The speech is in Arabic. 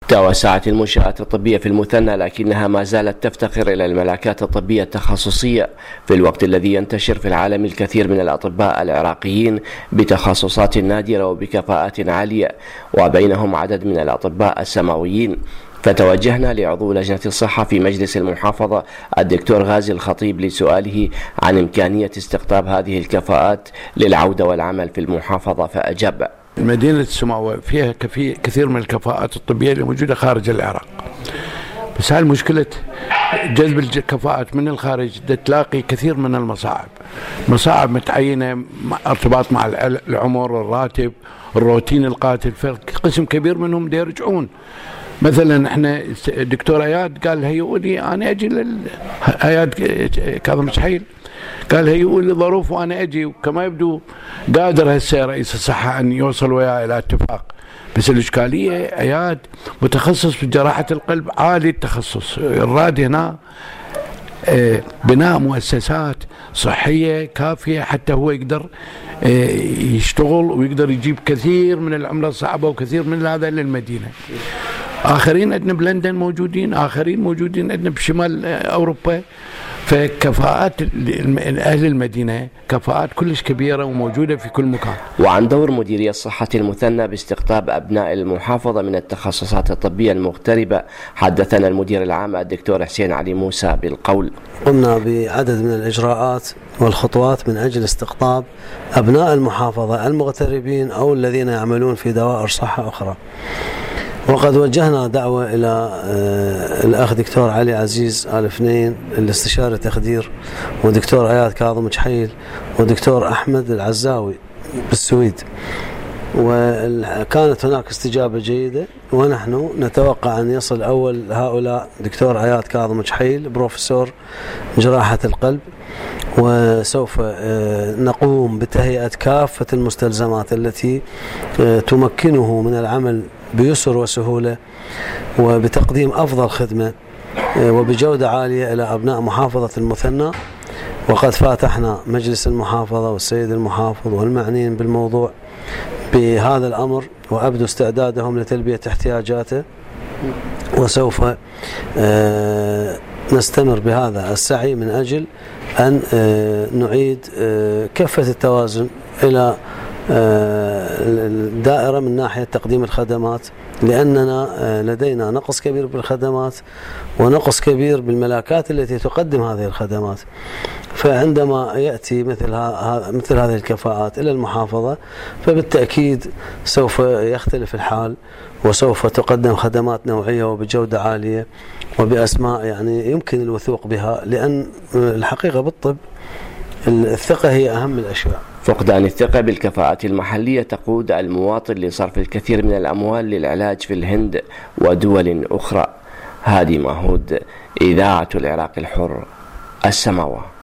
توسعت المنشآت الطبية في المثنى، لكنها ما زالت تفتقر إلى الملاكات الطبية التخصصية، في الوقت الذي ينتشر في العالم الكثير من الأطباء العراقيين بتخصصات نادرة وبكفاءات عالية، وبينهم عدد من الأطباء السماويين. فتوجهنا لعضو لجنة الصحة في مجلس المحافظة الدكتور غازي الخطيب لسؤاله عن إمكانية استقطاب هذه الكفاءات للعودة والعمل في المحافظة، فأجاب: مدينة السماوة فيها كثير من الكفاءات الطبية اللي موجودة خارج العراق، بس هاي مشكلة جذب الكفاءات من الخارج تلاقي كثير من مصاعب متعينة، ارتباط مع العمر، الراتب، الروتين القاتل. فقسم كبير منهم دا يرجعون. مثلا احنا الدكتور اياد قال هيئوني انا اجي اياد كاظم شحيل قال هيئوا لي ظروف وانا اجي، وكما يبدو قادر هسه رئيس الصحه ان يوصل وياه الى اتفاق. بس الاشكاليه اياد متخصص في جراحه القلب عالي التخصص، الراد هنا بناء مؤسسات صحيه كافيه حتى هو يقدر يشتغل ويقدر يجيب كثير من العمله الصعبه وكثير من هذا للمدينه. آخرين عندنا بلندن موجودين، آخرين موجودين عندنا بشمال أوروبا. فكفاءات أهل المدينة كفاءات كلش كبيرة وموجودة في كل مكان. وعن دور مديرية صحة المثنى باستقطاب أبناء المحافظة من التخصصات الطبية المغتربة حدثنا المدير العام الدكتور حسين علي موسى بالقول: قمنا بعدد من الإجراءات والخطوات من أجل استقطاب أبناء المحافظة المغتربين أو الذين يعملون في دوائر صحة أخرى. وقد وجهنا دعوة إلى الأخ دكتور علي عزيز آل فنين الاستشاري التخدير، ودكتور اياد كاظم جحيل، ودكتور أحمد العزاوي بالسويد، وكانت هناك استجابة جيدة. ونحن نتوقع أن يصل أول هؤلاء دكتور اياد كاظم جحيل بروفيسور جراحة القلب، وسوف نقوم بتهيئة كافة المستلزمات التي تمكنه من العمل بيسر وسهولة وبتقديم أفضل خدمة وبجودة عالية إلى أبناء محافظة المثنى. وقد فاتحنا مجلس المحافظة والسيد المحافظ والمعنيين بالموضوع بهذا الأمر، وأبدو استعدادهم لتلبية احتياجاته، وسوف نستمر بهذا السعي من أجل أن نعيد كفة التوازن إلى الدائرة من ناحية تقديم الخدمات، لأننا لدينا نقص كبير بالخدمات ونقص كبير بالملاكات التي تقدم هذه الخدمات. فعندما يأتي مثل هذه الكفاءات إلى المحافظة فبالتأكيد سوف يختلف الحال، وسوف تقدم خدمات نوعية وبجودة عالية وبأسماء يعني يمكن الوثوق بها، لأن الحقيقة بالطب الثقة هي أهم الأشياء. فقدان الثقة بالكفاءات المحلية تقود المواطن لصرف الكثير من الأموال للعلاج في الهند ودول أخرى. هادي ماهود، إذاعة العراق الحر، السماوة.